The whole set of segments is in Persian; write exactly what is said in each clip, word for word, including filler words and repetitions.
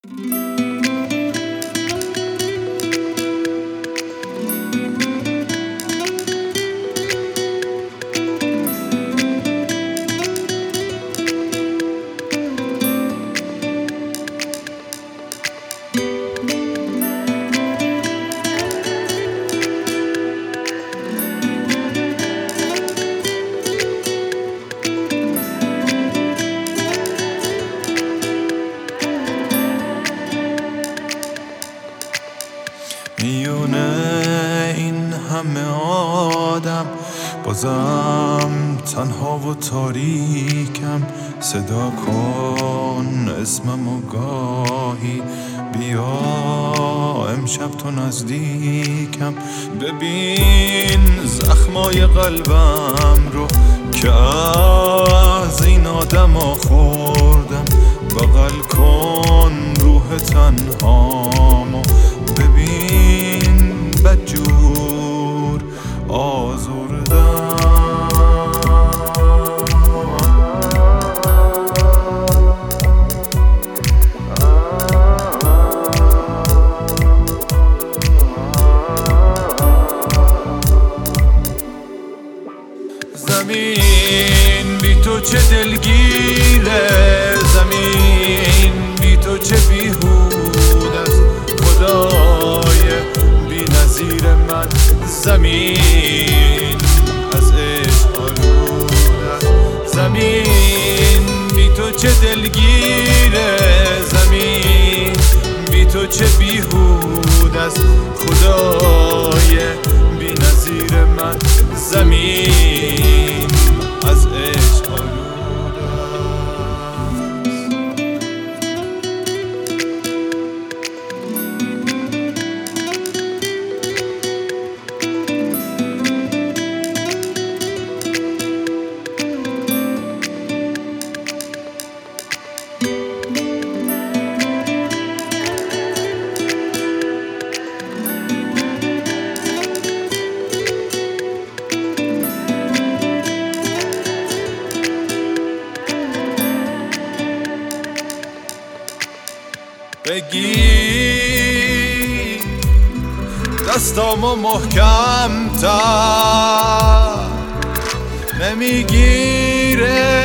میونه این همه آدم بازم تنها و تاریکم، صدا کن اسمم و گاهی بیا امشب تو نزدیکم. ببین زخمای قلبم رو که از این آدم ها خوردم، بغل کن روح تنهامو، ببین بدجور آزردم. زمین بی تو چه دلگیره، زمین بی تو چه بیهوده است، خدای بی نظیر من زمین از عشق آلوده است. زمین بی تو چه دلگیره، زمین بی تو چه بیهوده است، خدای بی نظیر من زمین از عشق آلوده. بگی دستامو محکم تر، نمیگیره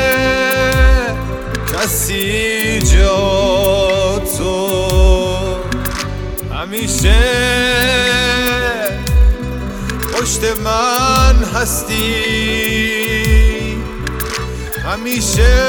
کسی جا تو، همیشه پشت من هستی، همیشه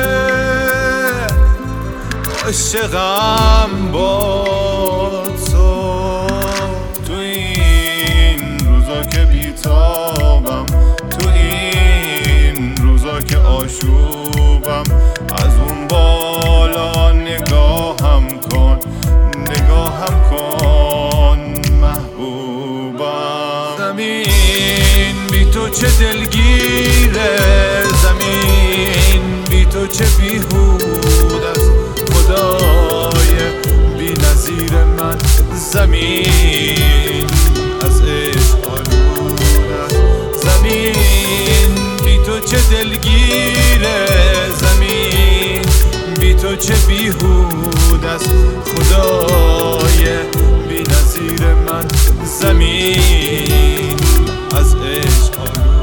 عاشقم با تو. تو این روزا که بیتابم، تو این روزا که آشوبم، از اون بالا نگاهم کن، نگاهم کن محبوبم. زمین بی تو چه دلگیره، زمین بی تو چه بیهوده است، خدای بی نظیر من زمین از عشق آلوده است. زمین بی تو چه دلگیره، زمین بی تو چه بیهوده است، خدای بی نظیر من زمین از عشق آلوده است.